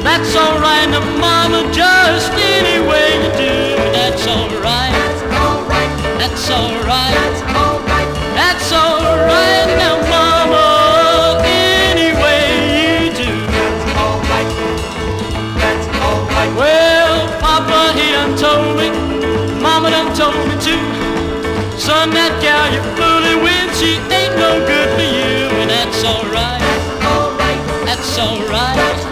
That's alright, now mama, just any way you do. That's alright, that's alright, that's alright, now mama, any way you do. Well, Papa, he done told me, Mama done told me too. Son, that gal you're fooling with, she ain't no good for you. And that's alright, that's alright.